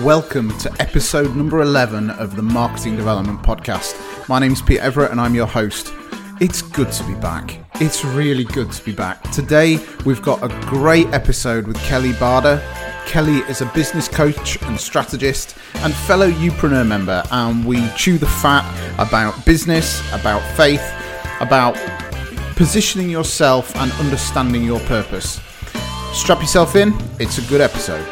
welcome to episode number 11 of the Marketing Development Podcast. My name's Pete Everett and I'm your host. It's good to be back. It's really good to be back. Today we've got a great episode with Kelly Barder. Kelly is a business coach and strategist and fellow Youpreneur member, and we chew the fat about business, about faith, about positioning yourself and understanding your purpose. Strap yourself in, it's a good episode.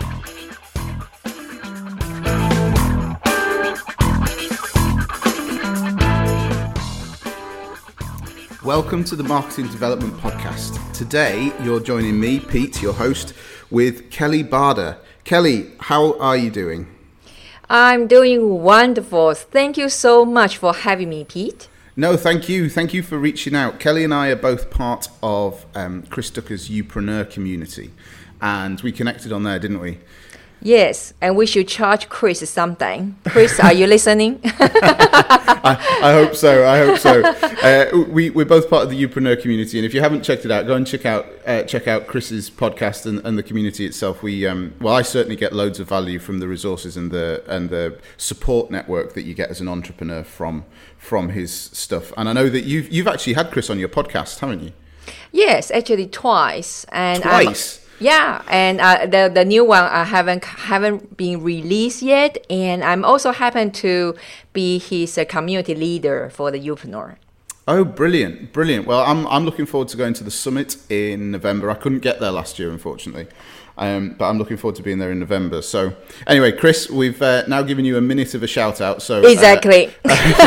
Welcome to the Marketing Development Podcast. Today, you're joining me, Pete, your host, with Kelly Barder. Kelly, how are you doing? I'm doing wonderful. Thank you so much for having me, Pete. No, thank you. Thank you for reaching out. Kelly and I are both part of Chris Ducker's Youpreneur community, and we connected on there, didn't we? Yes, and we should charge Chris something. Chris, are you listening? I hope so. We're both part of the Youpreneur community, and if you haven't checked it out, go and check out Chris's podcast and the community itself. I certainly get loads of value from the resources and the support network that you get as an entrepreneur from his stuff. And I know that you've actually had Chris on your podcast, haven't you? Yes, actually twice. And twice. Yeah, and the new one haven't been released yet, and I'm also happen to be his community leader for the Youpreneur. Oh, brilliant! Well, I'm looking forward to going to the summit in November. I couldn't get there last year, unfortunately, but I'm looking forward to being there in November. So, anyway, Chris, we've now given you a minute of a shout out. So exactly.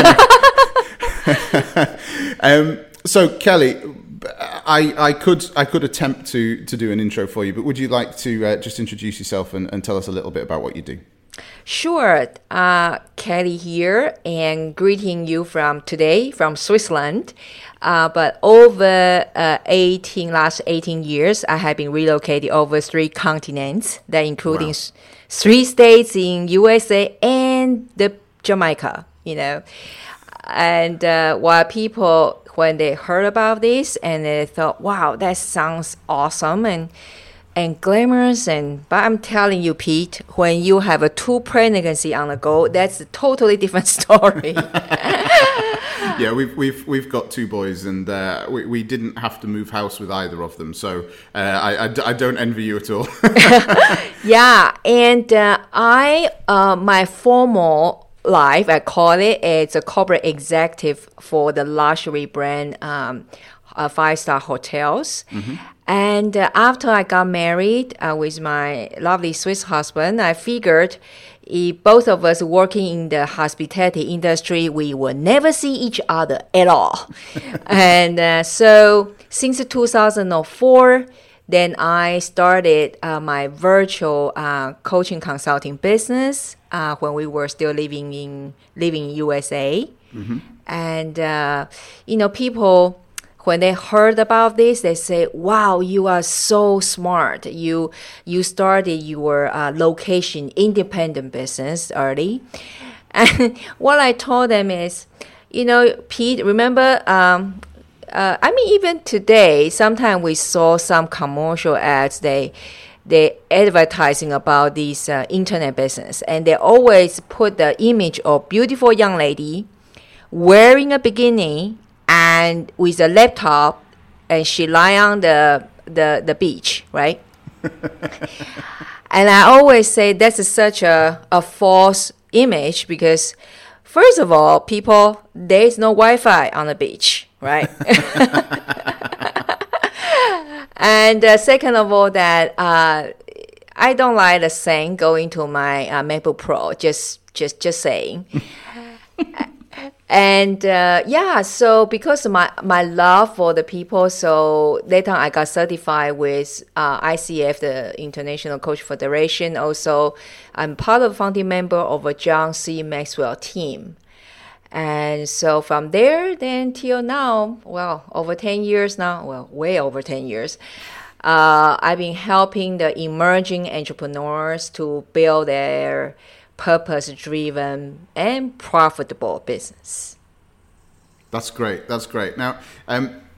So Kelly, I could attempt to do an intro for you, but would you like to just introduce yourself and tell us a little bit about what you do? Sure. Kelly here, and greeting you from Switzerland. But over last 18 years, I have been relocated over 3 continents, that including 3 states in USA and the Jamaica, And while people, when they heard about this, and they thought, wow, that sounds awesome and glamorous, but I'm telling you, Pete, when you have 2 pregnancy on the go, that's a totally different story. Yeah, we've got 2 boys, and we didn't have to move house with either of them, so I don't envy you at all. Yeah, and my formal life, I call it, it's a corporate executive for the luxury brand 5-star hotels. Mm-hmm. And after I got married with my lovely Swiss husband, I figured if both of us working in the hospitality industry, we will never see each other at all. And so since 2004, then I started my virtual coaching consulting business when we were still living in USA. Mm-hmm. And, people, when they heard about this, they say, wow, you are so smart. You started your location independent business early. And what I told them is, Pete, remember, even today, sometimes we saw some commercial ads, they advertising about this internet business, and they always put the image of beautiful young lady wearing a bikini and with a laptop, and she lie on the beach, right? And I always say that's such a false image, because first of all, people, there's no Wi-Fi on the beach, right? And second of all, that I don't like the saying going to my MacBook Pro, just saying. And so because of my love for the people, so later I got certified with ICF, the International Coach Federation. Also, I'm part of the founding member of a John C. Maxwell team. And so from there, then till now, over 10 years now, way over 10 years, I've been helping the emerging entrepreneurs to build their purpose-driven and profitable business. That's great. Now,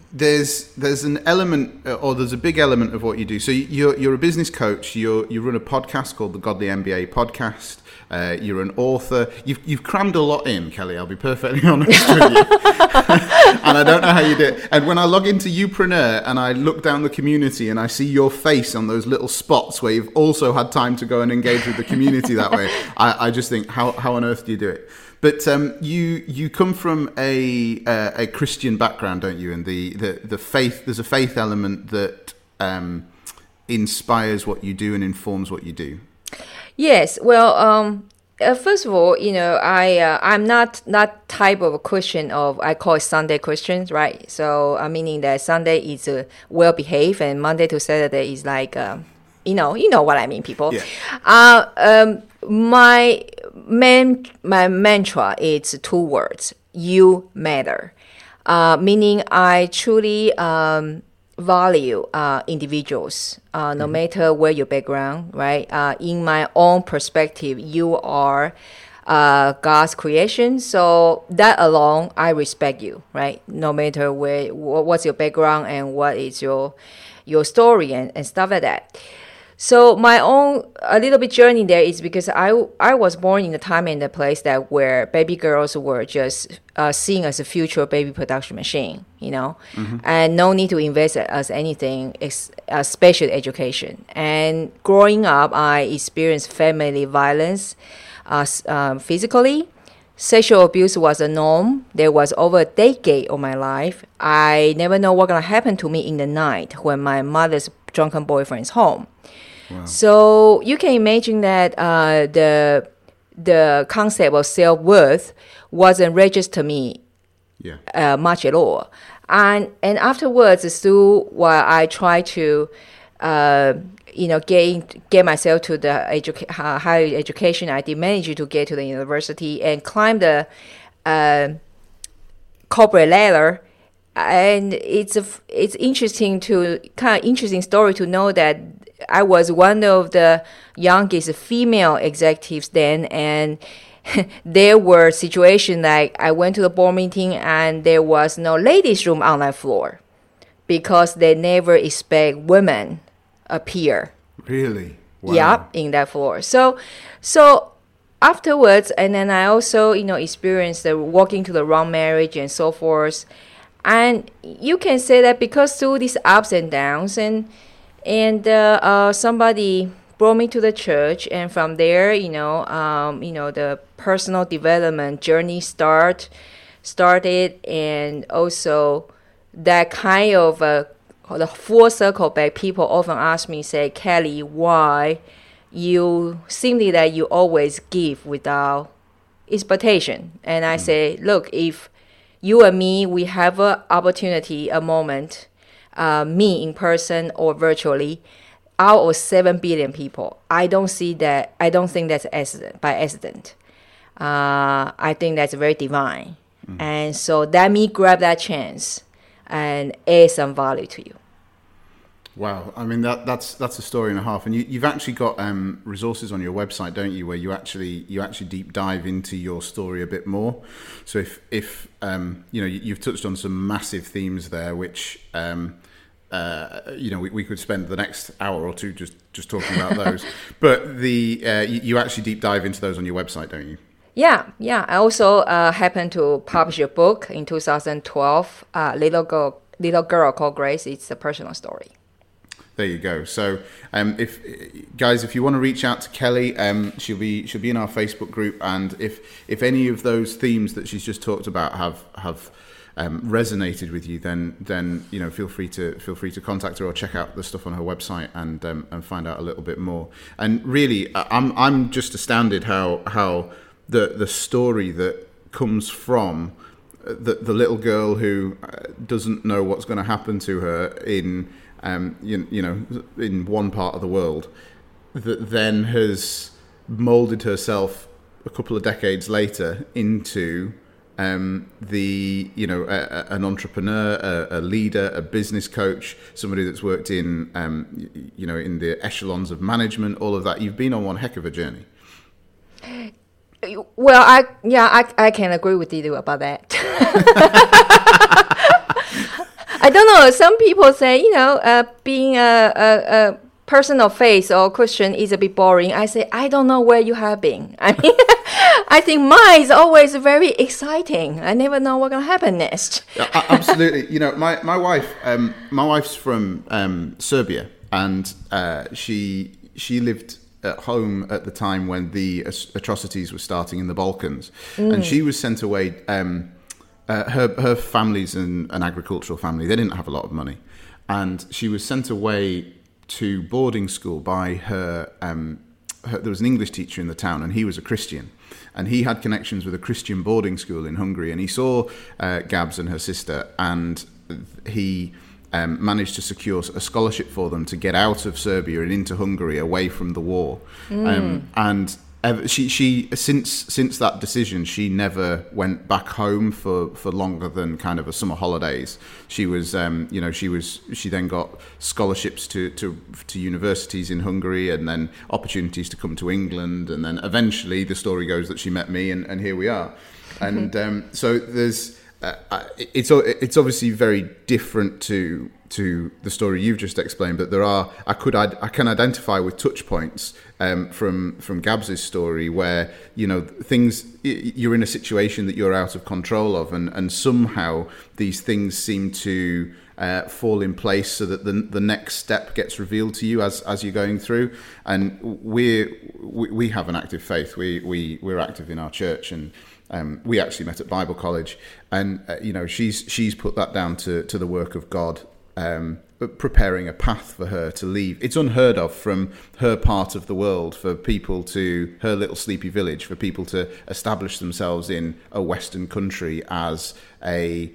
there's an element, or there's a big element of what you do. So you're a business coach. You run a podcast called the Godly MBA Podcast. You're an author. You've crammed a lot in, Kelly. I'll be perfectly honest with you. And I don't know how you do it. And when I log into Youpreneur and I look down the community and I see your face on those little spots where you've also had time to go and engage with the community that way, I just think, how on earth do you do it? But you come from a Christian background, don't you? And the faith, there's a faith element that inspires what you do and informs what you do. Yes. Well, first of all, I'm not type of a Christian I call it Sunday Christians, right? So meaning that Sunday is well behaved and Monday to Saturday is like, you know what I mean, people. Yeah. My mantra is 2 words: you matter. Meaning I truly value individuals, no matter where your background, right? In my own perspective, you are God's creation. So that alone, I respect you, right? No matter what's your background and what is your story and stuff like that. So my own a little bit journey there is because I was born in a time and a place that where baby girls were just seen as a future baby production machine, and no need to invest as anything, special education. And growing up, I experienced family violence, physically. Sexual abuse was a norm. There was over a decade of my life. I never know what's gonna happen to me in the night when my mother's drunken boyfriend is home. Wow. So you can imagine that the concept of self-worth wasn't registered to me much at all. And afterwards, through while I try to get myself to the higher education, I did manage to get to the university and climb the corporate ladder. And it's interesting interesting story to know that I was one of the youngest female executives then, and there were situations like I went to the board meeting and there was no ladies' room on that floor because they never expect women appear. Really? Wow. Yep, in that floor. So afterwards, and then I also experienced the walking to the wrong marriage and so forth. And you can say that because through these ups and downs, and somebody brought me to the church, and from there, the personal development journey started, and also that kind of the full circle back. People often ask me, say, Kelly, why you seemingly that you always give without expectation? And I say, look, if you and me, we have an opportunity, a moment, me in person or virtually, out of 7 billion people. I don't think that's by accident. I think that's very divine. Mm-hmm. And so let me grab that chance and add some value to you. Wow, I mean that's a story and a half, and you've actually got resources on your website, don't you, where you actually deep dive into your story a bit more. So if you've touched on some massive themes there, which we could spend the next hour or two just talking about those. But you actually deep dive into those on your website, don't you? Yeah. I also happened to publish a book in 2012. Little girl called Grace. It's a personal story. There you go. So, if you want to reach out to Kelly, she'll be in our Facebook group, and if any of those themes that she's just talked about have resonated with you, then feel free to contact her or check out the stuff on her website and find out a little bit more. And really, I'm just astounded how the story that comes from the little girl who doesn't know what's going to happen to her in in one part of the world, that then has molded herself a couple of decades later into an entrepreneur, a leader, a business coach, somebody that's worked in in the echelons of management, all of that. You've been on one heck of a journey. Well, I can agree with you about that. I don't know. Some people say, being a person of faith or Christian is a bit boring. I say, I don't know where you have been. I mean, I think mine is always very exciting. I never know what's going to happen next. Absolutely. My wife's from Serbia, and she lived at home at the time when the atrocities were starting in the Balkans, and she was sent away. Her family's an agricultural family. They didn't have a lot of money, and she was sent away to boarding school by her. There was an English teacher in the town, and he was a Christian, and he had connections with a Christian boarding school in Hungary, and he saw Gabs and her sister, and he managed to secure a scholarship for them to get out of Serbia and into Hungary, away from the war. And she since that decision, she never went back home for longer than kind of a summer holidays. She was she then got scholarships to universities in Hungary, and then opportunities to come to England, and then eventually the story goes that she met me, and here we are. And so there's it's obviously very different to the story you've just explained, but I can identify with touch points from Gabs's story where things, you're in a situation that you're out of control of, and somehow these things seem to fall in place so that the next step gets revealed to you as you're going through. And we have an active faith. We're active in our church, and we actually met at Bible college, and she's put that down to the work of God, preparing a path for her to leave. It's unheard of from her part of the world for people to, her little sleepy village, for people to establish themselves in a Western country as a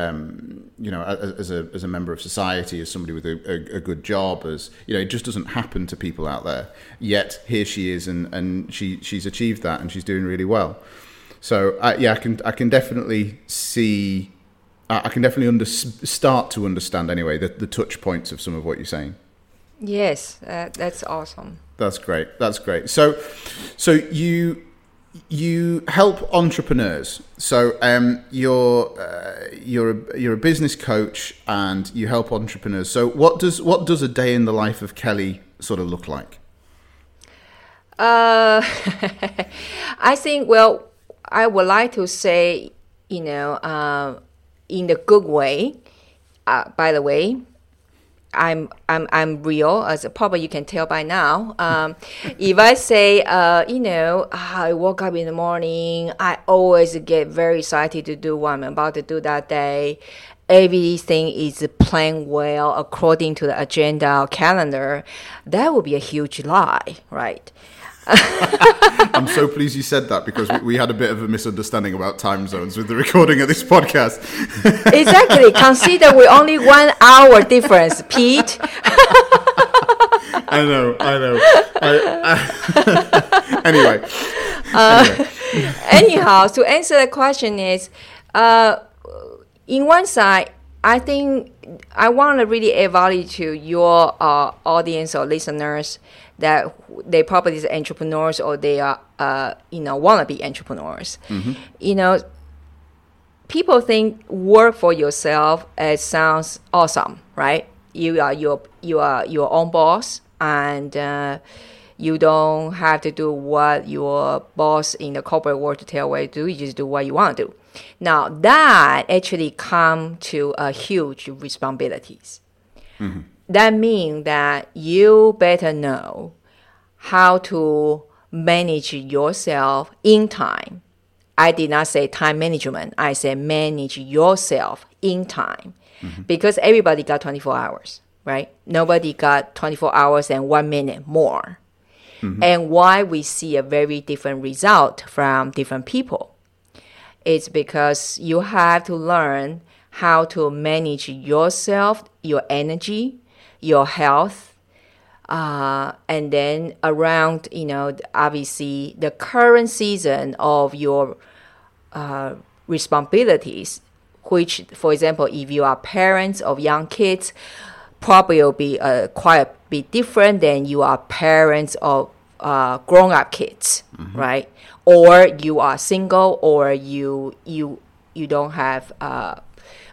as a member of society, as somebody with a good job, as it just doesn't happen to people out there. Yet here she is, and she's achieved that, and she's doing really well. So I can definitely see, I can definitely start to understand anyway the touch points of some of what you're saying. Yes, that's awesome. That's great. So you help entrepreneurs. So you're a business coach, and you help entrepreneurs. So what does a day in the life of Kelly sort of look like? I think, I would like to say, in the good way. By the way, I'm real, as probably you can tell by now. If I say, I woke up in the morning, I always get very excited to do what I'm about to do that day. Everything is planned well according to the agenda or calendar. That would be a huge lie, right? I'm so pleased you said that, because we had a bit of a misunderstanding about time zones with the recording of this podcast. Exactly. Consider we're only 1 hour difference, Pete. I know. Anyway. Anyhow, to answer the question is, in one side, I think I want to really add value to your audience or listeners that they probably are entrepreneurs, or they are want to be entrepreneurs. Mm-hmm. People think work for yourself, it sounds awesome, right? You are your own boss, and you don't have to do what your boss in the corporate world to tell what to do. You just do what you want to do. Now that actually come to a huge responsibilities. Mm-hmm. That means that you better know how to manage yourself in time. I did not say time management. I said manage yourself in time. Mm-hmm. Because everybody got 24 hours, right? Nobody got 24 hours and 1 minute more. Mm-hmm. And why we see a very different result from different people. It's because you have to learn how to manage yourself, your energy, your health, and then around, obviously the current season of your responsibilities, which, for example, if you are parents of young kids, probably will be quite a bit different than you are parents of grown-up kids, mm-hmm. right? Or you are single, or you don't have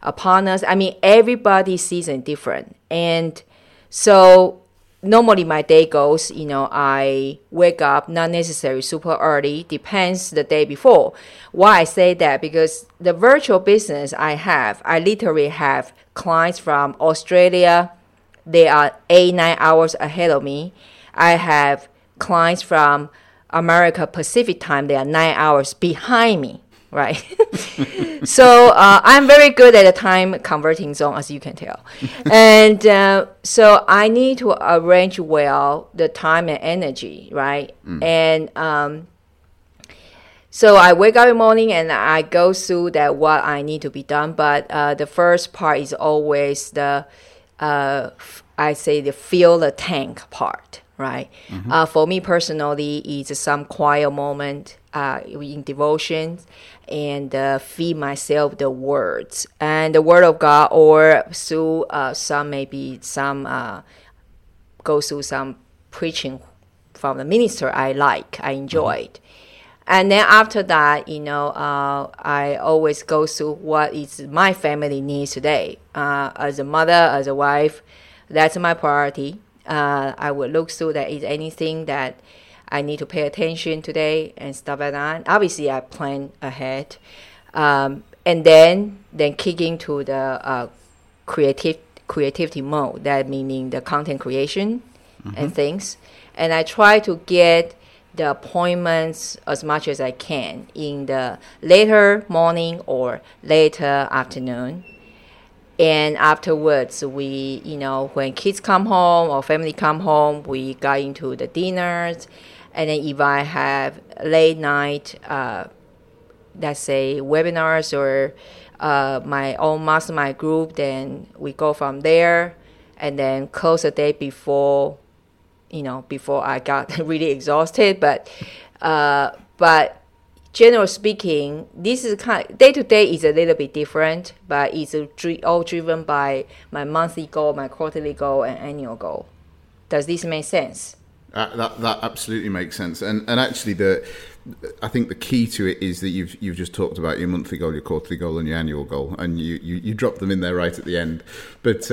partners. I mean, everybody's season different. And so normally my day goes, I wake up not necessarily super early, depends the day before. Why I say that? Because the virtual business I literally have clients from Australia. They are 8-9 hours ahead of me. I have clients from America Pacific time. They are 9 hours behind me, right? So I'm very good at the time converting zone, as you can tell. And so I need to arrange well the time and energy, right? And so I wake up in the morning and I go through that what I need to be done. But the first part is always the I say the fill the tank part, right? For me personally, it's some quiet moment in devotion and feed myself the words and the word of God, or through go through some preaching from the minister I enjoyed. And then after that, I always go through what is my family needs today. As a mother, as a wife, that's my priority. I would look through that is anything that I need to pay attention today and stuff like that. Obviously, I plan ahead. And then kick into the creativity mode, that meaning the content creation and things. And I try to get the appointments as much as I can in the later morning or later afternoon. And afterwards, we, when kids come home or family come home, we got into the dinners. And then if I have late night, let's say webinars or my own mastermind group, then we go from there and then close the day before I got really exhausted. But generally speaking, this is day to day is a little bit different, but it's all driven by my monthly goal, my quarterly goal, and annual goal. Does this make sense? That absolutely makes sense. And actually, I think the key to it is that you've just talked about your monthly goal, your quarterly goal, and your annual goal, and you dropped them in there right at the end. But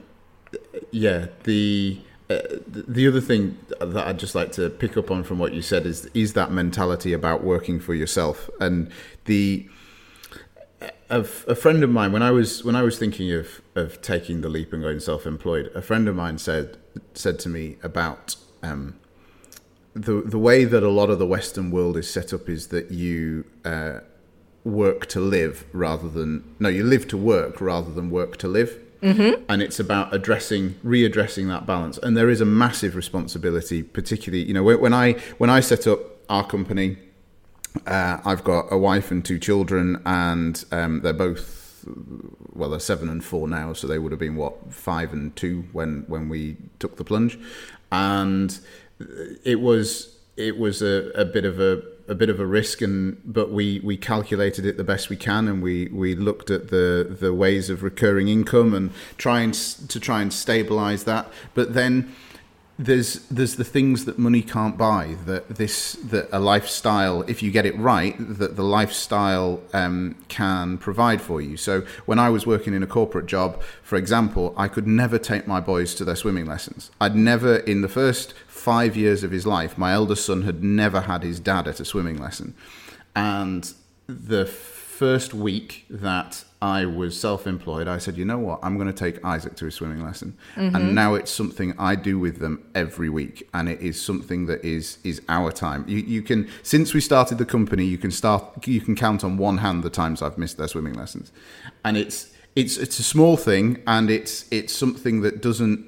the other thing that I'd just like to pick up on from what you said is that mentality about working for yourself. And a friend of mine, when I was thinking of taking the leap and going self-employed, a friend of mine said to me about the way that a lot of the Western world is set up is that you work to live you live to work rather than work to live. And it's about readdressing that balance. And there is a massive responsibility, particularly, when I set up our company, I've got a wife and 2 children, and they're both, they're 7 and 4 now, so they would have been 5 and 2 when we took the plunge. And it was a bit of a risk, but we calculated it the best we can, and we looked at the ways of recurring income and trying to stabilize that. But then there's the things that money can't buy, that a lifestyle, if you get it right, that the lifestyle can provide for you. So when I was working in a corporate job, for example, I could never take my boys to their swimming lessons. I'd never, in the first 5 years of his life, my eldest son had never had his dad at a swimming lesson. And the first week that I was self-employed, I said, you know what, I'm going to take Isaac to a swimming lesson. And now it's something I do with them every week, and it is something that is our time. You can, since we started the company, you can count on one hand the times I've missed their swimming lessons. And it's a small thing, and it's something that doesn't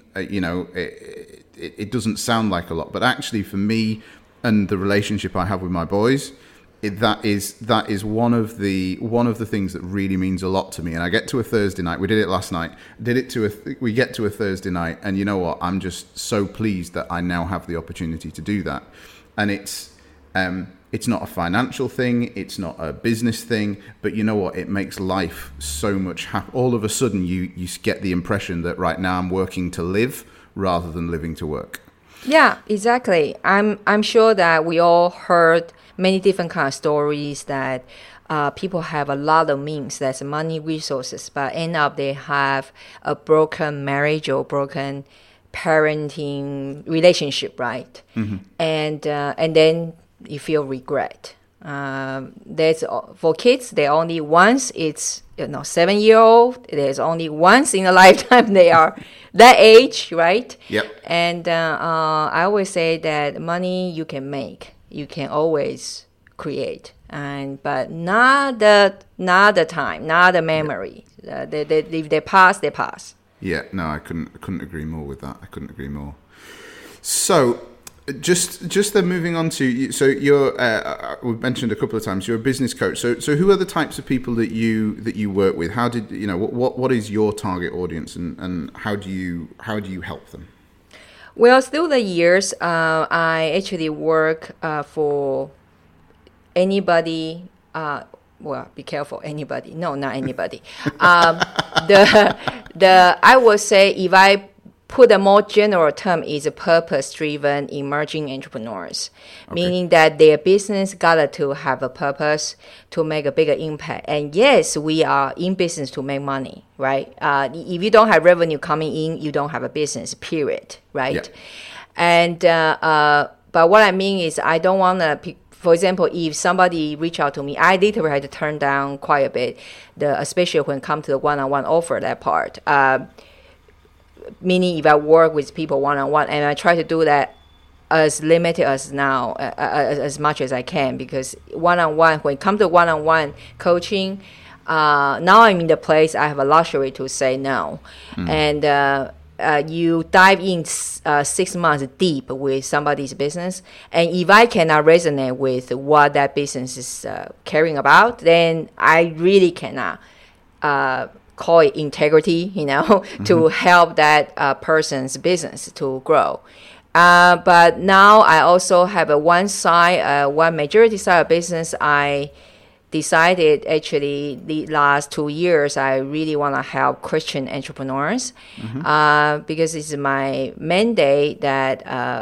it doesn't sound like a lot, but actually for me and the relationship I have with my boys, that is one of the things that really means a lot to me. And I get to a Thursday night. We did it last night. We get to a Thursday night, and you know what? I'm just so pleased that I now have the opportunity to do that. And it's not a financial thing. It's not a business thing. But you know what? It makes life so much happy. All of a sudden, you get the impression that right now I'm working to live rather than living to work. Yeah, exactly. I'm sure that we all heard many different kind of stories that people have a lot of means, that's money, resources, but end up they have a broken marriage or broken parenting relationship, right? And then you feel regret. There's for kids, they only once it's 7-year-old. There's only once in a lifetime they are that age, right? Yep. And I always say that money you can make, you can always create, but not the time, not the memory. If they pass, they pass. Yeah, no, I couldn't agree more with that. I couldn't agree more. So, just then moving on to, so you're we've mentioned a couple of times you're a business coach. So who are the types of people that you work with? How did what is your target audience, and how do you help them? Well, through the years, I actually work for anybody. Well, be careful, anybody. No, not anybody. I would say, if I put a more general term, is a purpose-driven emerging entrepreneurs, meaning that their business got to have a purpose to make a bigger impact. And yes, we are in business to make money, right? If you don't have revenue coming in, you don't have a business, period, right? Yeah. And but what I mean is, I don't want to. For example, if somebody reach out to me, I literally had to turn down quite a bit, especially when it comes to the one-on-one offer, that part. Meaning if I work with people one-on-one, and I try to do that as limited as now, as much as I can, because one-on-one, when it comes to one-on-one coaching, now I'm in the place I have a luxury to say no. And you dive in 6 months deep with somebody's business, and if I cannot resonate with what that business is caring about, then I really cannot call it integrity, to help that person's business to grow. But now I also have one majority side of business. I decided actually the last 2 years I really want to help Christian entrepreneurs, because it's my mandate, that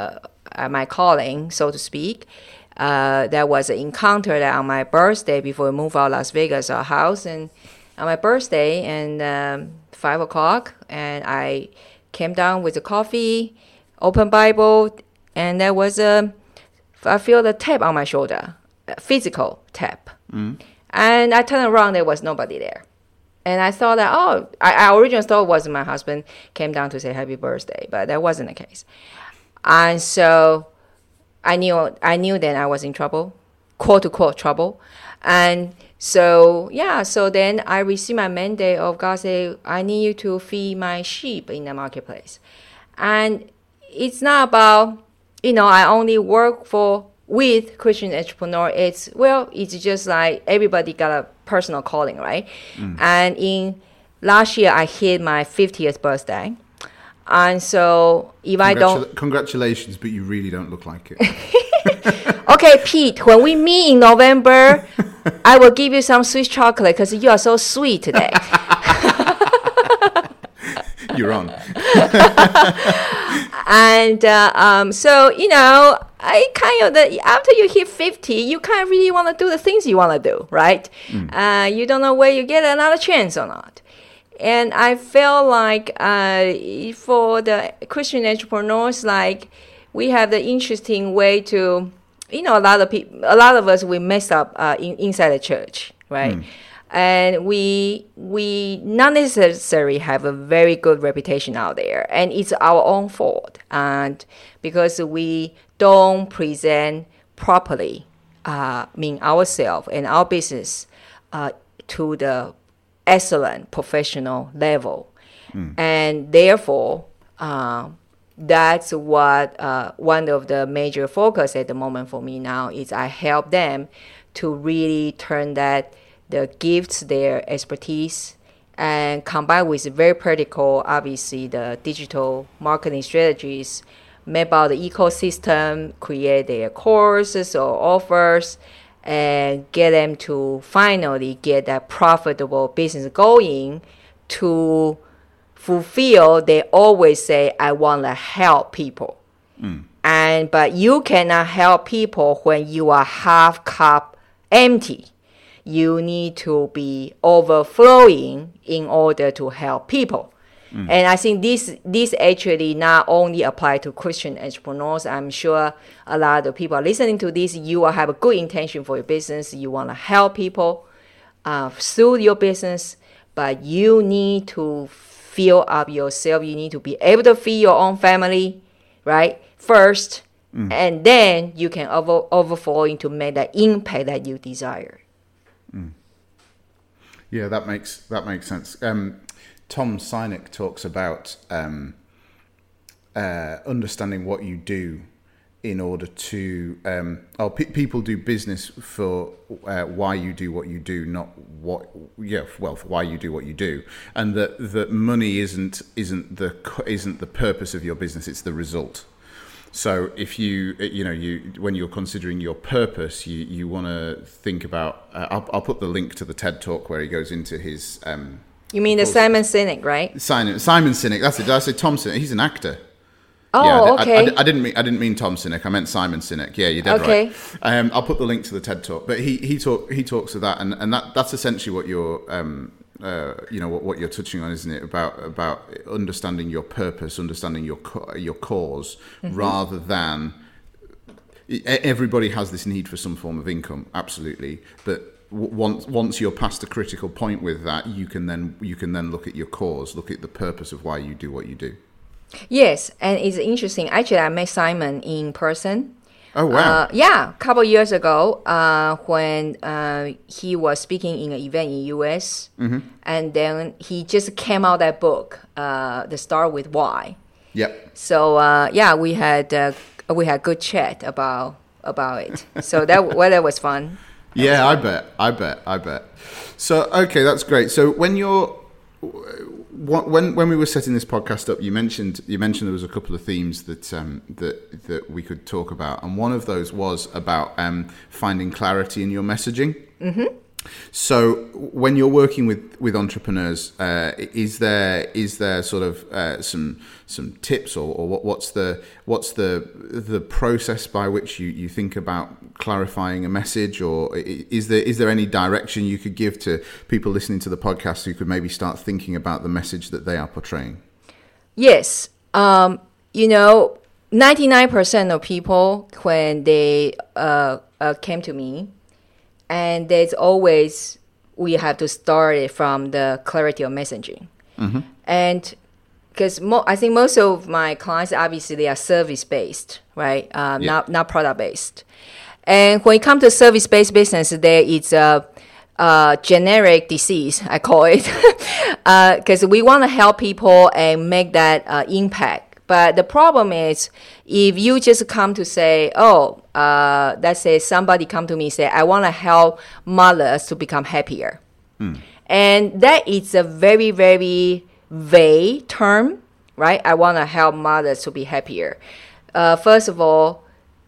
my calling, so to speak. That was an encounter that on my birthday, before we moved out of Las Vegas, our house, and on my birthday, and 5 o'clock, and I came down with a coffee, open Bible, and there was I feel the tap on my shoulder, a physical tap. And I turned around, there was nobody there. And I thought that, I originally thought it was my husband came down to say happy birthday, but that wasn't the case. And so I knew then I was in trouble, quote unquote trouble. And so then I received my mandate of God say, I need you to feed my sheep in the marketplace. And it's not about, I only work with Christian entrepreneur. It's just like everybody got a personal calling, right? And in last year, I hit my 50th birthday. And so if I don't... Congratulations, but you really don't look like it. Okay, Pete, when we meet in November, I will give you some Swiss chocolate because you are so sweet today. You're on. And so, I kind of, after you hit 50, you kind of really want to do the things you want to do, right? You don't know where you get another chance or not. And I felt like for the Christian entrepreneurs, like we have the interesting way to, a lot of us, we mess up inside the church, right? And we not necessarily have a very good reputation out there, and it's our own fault, and because we don't present properly, ourselves and our business to the excellent professional level, and therefore that's what one of the major focus at the moment for me now is. I help them to really turn the gifts, their expertise, and combined with very practical, obviously, the digital marketing strategies, map out the ecosystem, create their courses or offers, and get them to finally get that profitable business going to fulfill. They always say, I want to help people. But you cannot help people when you are half cup empty. you need to be overflowing in order to help people. And I think this actually not only apply to Christian entrepreneurs. I'm sure a lot of people are listening to this. You will have a good intention for your business. You want to help people through your business, but you need to fill up yourself. You need to be able to feed your own family, right? First, and then you can overflow to make the impact that you desire. Yeah, that makes sense. Tom Sinek talks about understanding what you do in order to people do business for why you do what you do, not for why you do what you do, and that money isn't the purpose of your business, it's the result. So if you when you're considering your purpose, you want to think about I'll put the link to the TED Talk where he goes into his you mean the Simon Sinek, right? Simon Sinek. That's it. Did I say Tom Sinek? He's an actor. Oh, okay. I didn't mean Tom Sinek. I meant Simon Sinek. Yeah, you did okay. Right. I'll put the link to the TED Talk. But he talks to that, and that's essentially what you're what you're touching on, isn't it? About understanding your purpose, understanding your cause, rather than everybody has this need for some form of income, absolutely, but once you're past a critical point with that, you can then look at your cause, look at the purpose of why you do what you do. Yes, and it's interesting. Actually, I met Simon in person. Oh, wow. A couple of years ago when he was speaking in an event in U.S. And then he just came out that book, The Start With Why. Yep. So, we had good chat about it. So that was fun. Yeah, I bet. So, okay, that's great. So when we were setting this podcast up, you mentioned there was a couple of themes that we could talk about, and one of those was about finding clarity in your messaging. Mm-hmm. So when you're working with entrepreneurs, is there sort of some tips or what's the process by which you think about clarifying a message, or is there any direction you could give to people listening to the podcast who could maybe start thinking about the message that they are portraying? Yes. 99% of people when they came to me, and there's always, we have to start it from the clarity of messaging. Mm-hmm. And because I think most of my clients, obviously, they are service-based, right? Not product-based. And when it comes to service-based business, there is a generic disease, I call it, because we want to help people and make that impact. But the problem is, if you just come to say, let's say somebody come to me and say, I want to help mothers to become happier. And that is a very, very vague term, right? I want to help mothers to be happier. First of all,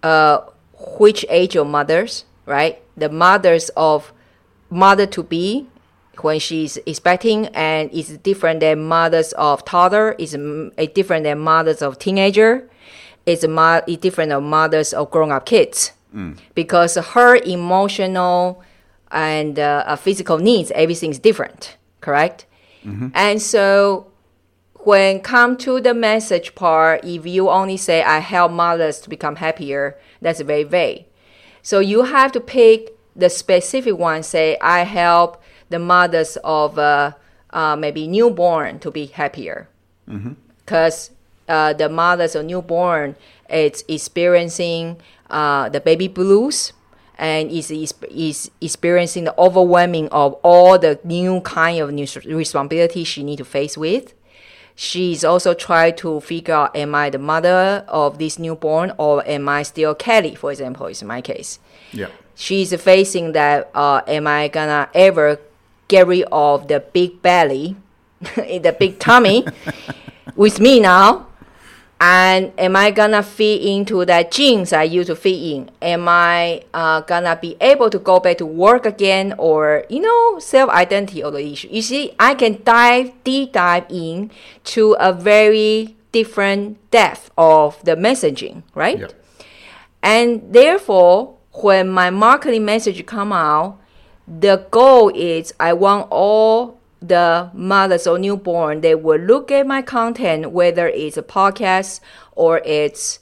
which age of mothers, right? The mothers of mother-to-be, when she's expecting, and is different than mothers of toddler, is different than mothers of teenager, is different than mothers of grown-up kids. Because her emotional and physical needs, everything is different, correct? Mm-hmm. And so when come to the message part, if you only say, I help mothers to become happier, that's very vague. So you have to pick the specific one, say, I help the mothers of maybe newborn to be happier, because the mothers of newborn is experiencing the baby blues, and is experiencing the overwhelming of all the new kind of new responsibilities she need to face with. She's also trying to figure out, am I the mother of this newborn, or am I still Kelly, for example, is my case. Yeah. She's facing that, am I gonna ever get rid of the big belly, the big tummy with me now? And am I gonna fit into that jeans I used to fit in? Am I gonna be able to go back to work again? Or, self-identity of the issue. You see, I can deep dive in to a very different depth of the messaging, right? Yep. And therefore, when my marketing message come out, The goal is I want all the mothers or newborn, they will look at my content, whether it's a podcast or it's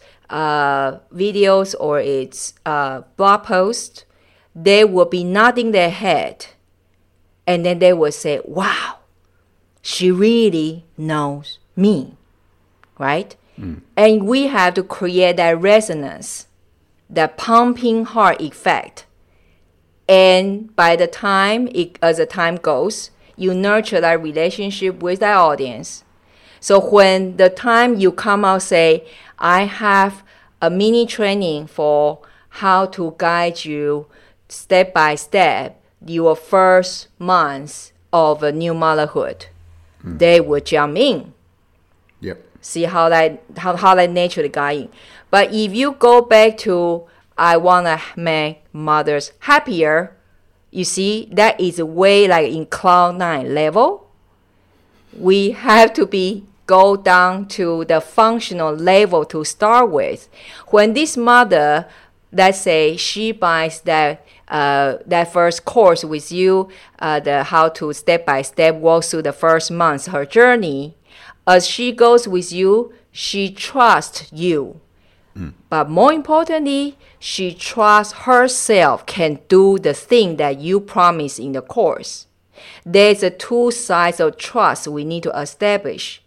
videos or it's blog post. They will be nodding their head, and then they will say, wow, she really knows me, right? And we have to create that resonance, that pumping heart effect. And by the time, as the time goes, you nurture that relationship with that audience. So when the time you come out say, I have a mini training for how to guide you step by step your first months of a new motherhood, they will jump in. Yep. See how that naturally got in. But if you go back to I want to make mothers happier, you see, that is way like in cloud 9 level. We have to go down to the functional level to start with. When this mother, let's say she buys that first course with you, the how to step by step walk through the first months her journey, as she goes with you, she trusts you. But more importantly, she trusts herself can do the thing that you promised in the course. There's a two sides of trust we need to establish.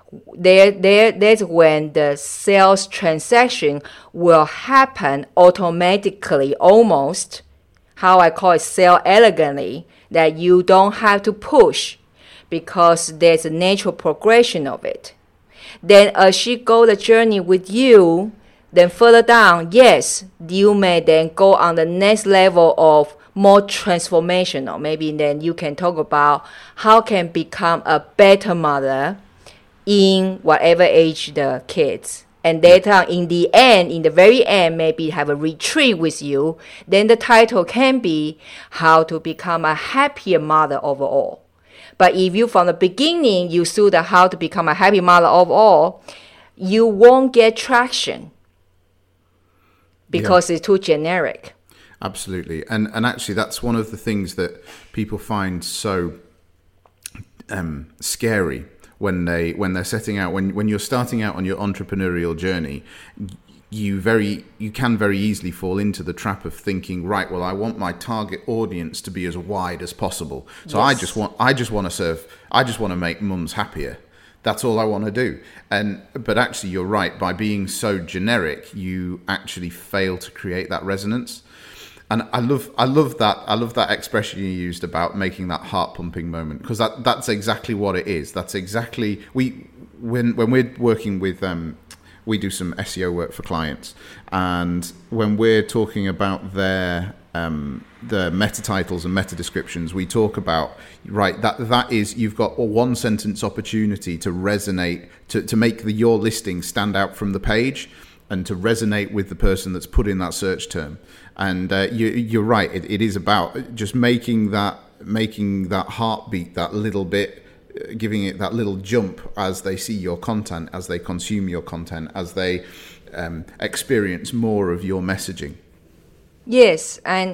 That's when the sales transaction will happen automatically, almost, how I call it, sell elegantly, that you don't have to push because there's a natural progression of it. Then as she go the journey with you, then further down, yes, you may then go on the next level of more transformational. Maybe then you can talk about how can become a better mother in whatever age the kids. And later on, in the very end, maybe have a retreat with you. Then the title can be how to become a happier mother overall. But if you, from the beginning, you do the how to become a happy mother overall, you won't get traction. Because it's too generic. Absolutely. And actually, that's one of the things that people find so scary when they're setting out, when you're starting out on your entrepreneurial journey. You can very easily fall into the trap of thinking, right, well, I want my target audience to be as wide as possible. So yes. I just want to make mums happier. That's all I want to do. But actually, you're right. By being so generic, you actually fail to create that resonance. And I love that expression you used about making that heart pumping moment, because that's exactly what it is. That's exactly when we're working with we do some SEO work for clients, and when we're talking about their the meta titles and meta descriptions, we talk about, right, that is, you've got a one sentence opportunity to resonate, to make your listing stand out from the page and to resonate with the person that's put in that search term. And you're right, it is about just making that heartbeat that little bit, giving it that little jump as they see your content, as they consume your content, as they experience more of your messaging. Yes, and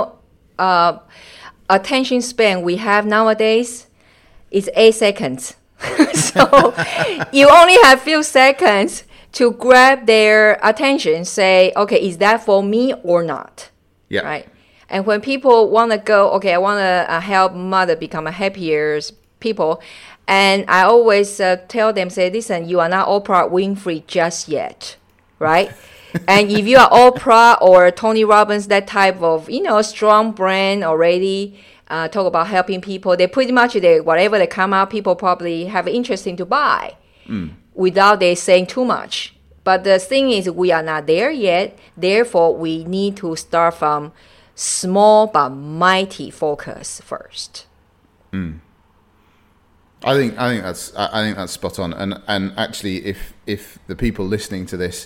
attention span we have nowadays is 8 seconds. So you only have few seconds to grab their attention, say, okay, is that for me or not? Yeah. Right. And when people want to go, okay, I want to help mother become a happier people, and I always tell them, say, listen, you are not Oprah Winfrey just yet, right? And if you are Oprah or Tony Robbins, that type of, strong brand already, talk about helping people, they pretty much, whatever they come out, people probably have interest in to buy without they saying too much. But the thing is, we are not there yet. Therefore, we need to start from small but mighty focus first. I think that's spot on. And actually, if the people listening to this,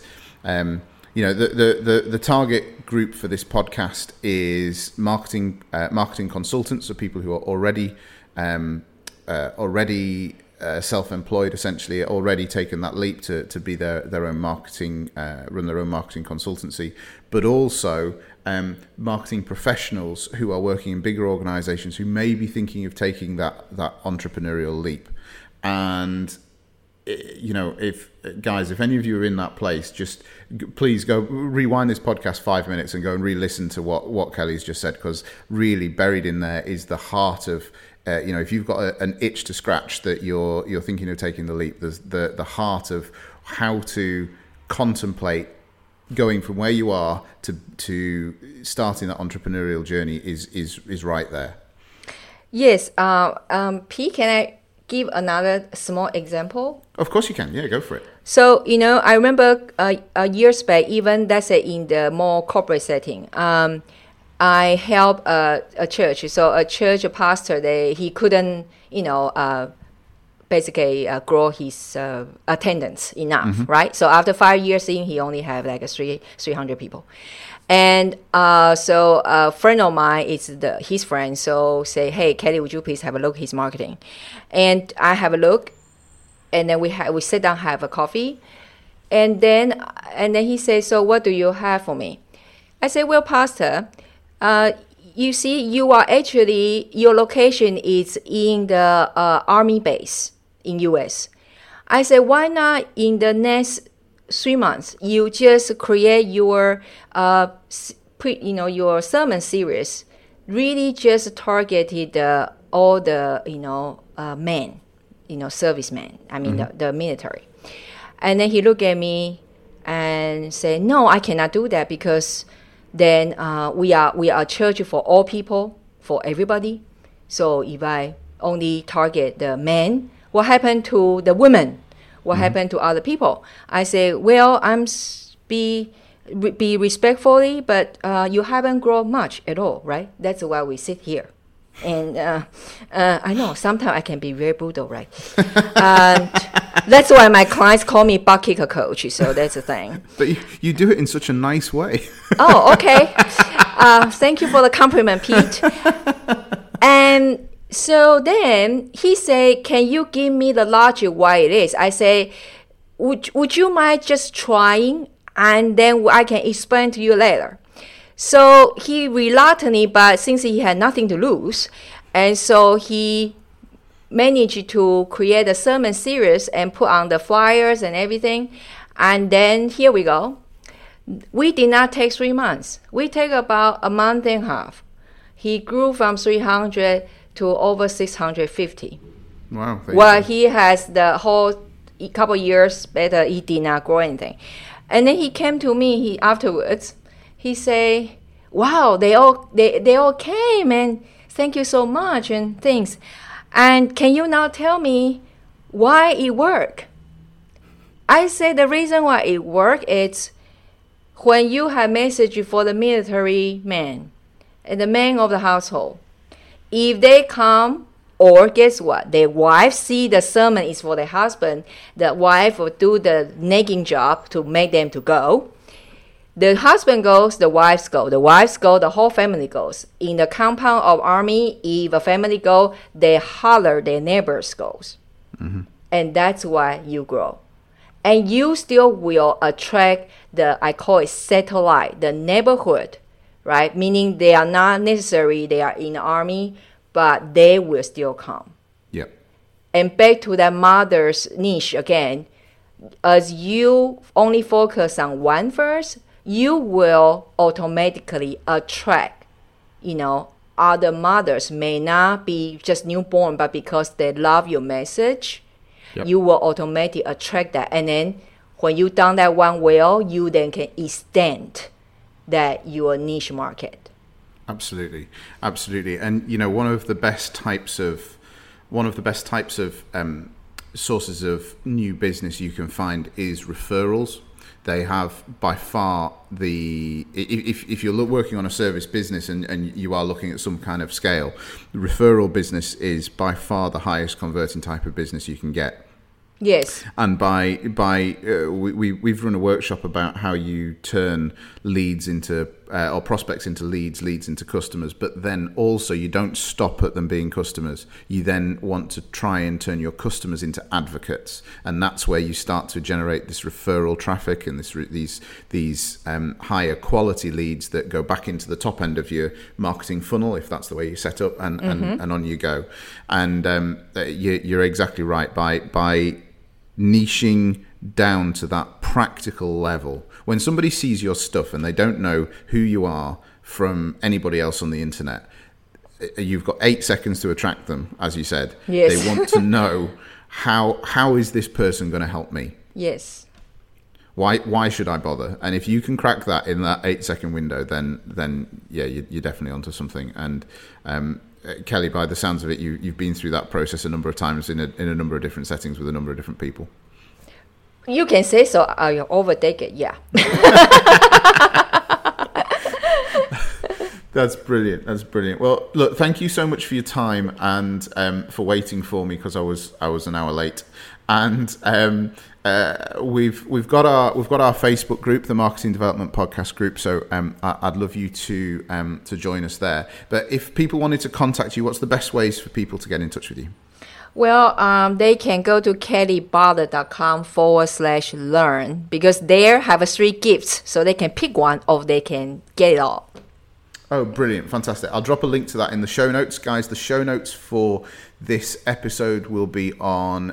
the target group for this podcast is marketing consultants, so people who are already self-employed, essentially already taken that leap to be their own marketing, run their own marketing consultancy, but also marketing professionals who are working in bigger organizations who may be thinking of taking that entrepreneurial leap. And if any of you are in that place, just please go rewind this podcast 5 minutes and go and re-listen to what Kelly's just said, because really buried in there is the heart of, if you've got an itch to scratch that you're thinking of taking the leap, there's the heart of how to contemplate going from where you are to starting that entrepreneurial journey is right there. Yes. P, can I give another small example? Of course you can. Yeah, go for it. So, I remember years back, even let's say in the more corporate setting, I helped a church. So a church pastor, he couldn't, basically grow his attendance enough, right? So after 5 years in, he only have like 300 people. And so a friend of mine is his friend, so say, hey, Kelly, would you please have a look at his marketing? And I have a look, and then we sit down, have a coffee, and then he says, so what do you have for me? I say, well, pastor, you see, you are actually, your location is in the Army base in U.S. I said, why not in the next 3 months, you just create your, your sermon series, really just targeted all the, men, servicemen, the military. And then he looked at me and said, no, I cannot do that, because then we are a church for all people, for everybody. So if I only target the men, what happened to the women? What happened to other people? I say, well, I'm be respectfully, but you haven't grown much at all, right? That's why we sit here. And I know sometimes I can be very brutal, right? That's why my clients call me butt kicker coach. So that's the thing. But you do it in such a nice way. Oh, okay. Thank you for the compliment, Pete. And so then he said, can you give me the logic why it is? I say, would you mind just trying, and then I can explain to you later. So he reluctantly, but since he had nothing to lose, and so he managed to create a sermon series and put on the flyers and everything. And then here we go. We did not take 3 months. We take about a month and a half. He grew from 300 to over 650. Wow. Well, he has the whole couple years better, he did not grow anything. And then he came to me afterwards. He say, wow, they all came and thank you so much and things. And can you now tell me why it worked? I say the reason why it worked is when you have message for the military man and the man of the household, if they come, or guess what? Their wife see the sermon is for their husband, the wife will do the nagging job to make them to go. The husband goes, the wives go. The wives go, the whole family goes. In the compound of army, if a family go, they holler their neighbors goes. And that's why you grow. And you still will attract I call it satellite, the neighborhood, right? Meaning they are not necessary, they are in the army, but they will still come. Yep. And back to that mother's niche again, as you only focus on one first, you will automatically attract, other mothers may not be just newborn, but because they love your message, you will automatically attract that. And then when you done that one well, you then can extend that your niche market. Absolutely. And one of the best types of sources of new business you can find is referrals. They have by far if you're working on a service business and you are looking at some kind of scale, the referral business is by far the highest converting type of business you can get. Yes. And we've run a workshop about how you turn leads into or prospects into leads into customers, but then also you don't stop at them being customers. You then want to try and turn your customers into advocates, and that's where you start to generate this referral traffic and these higher quality leads that go back into the top end of your marketing funnel, if that's the way you set up, and on you go. And you're exactly right. By niching down to that practical level, when somebody sees your stuff and they don't know who you are from anybody else on the internet, you've got 8 seconds to attract them, as you said. Yes. They want to know how is this person going to help me? Yes. Why should I bother? And if you can crack that in that 8-second window, then yeah, you're definitely onto something. And Kelly, by the sounds of it, you've been through that process a number of times in a number of different settings with a number of different people. You can say so. You overtake it, yeah. That's brilliant. Well, look, thank you so much for your time and for waiting for me, because I was an hour late. And we've got our Facebook group, the Marketing Development Podcast group. So I'd love you to join us there. But if people wanted to contact you, what's the best ways for people to get in touch with you? Well, they can go to kellybartlett.com/learn, because there have 3 gifts, so they can pick one or they can get it all. Oh, brilliant. Fantastic. I'll drop a link to that in the show notes. Guys, the show notes for this episode will be on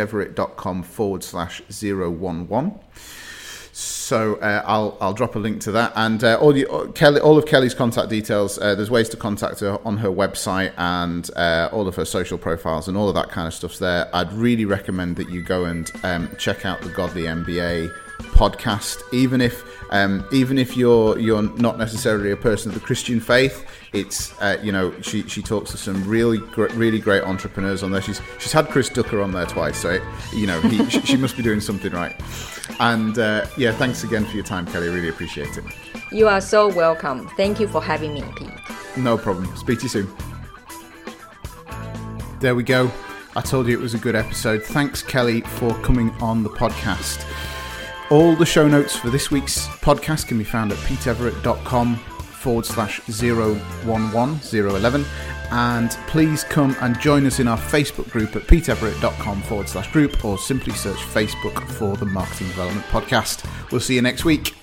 peteeverett.com/011. So I'll drop a link to that, and all of Kelly's contact details. There's ways to contact her on her website and all of her social profiles and all of that kind of stuff's there. I'd really recommend that you go and check out the Godly MBA podcast, even if you're not necessarily a person of the Christian faith. It's she talks to some really great entrepreneurs on there. She's had Chris Ducker on there twice, so she must be doing something right. And thanks again for your time, Kelly. Really appreciate it. You are so welcome. Thank you for having me, Pete. No problem. Speak to you soon. There we go. I told you it was a good episode. Thanks, Kelly, for coming on the podcast. All the show notes for this week's podcast can be found at peteeverett.com/011. And please come and join us in our Facebook group at peteeverett.com/group, or simply search Facebook for the Marketing Development Podcast. We'll see you next week.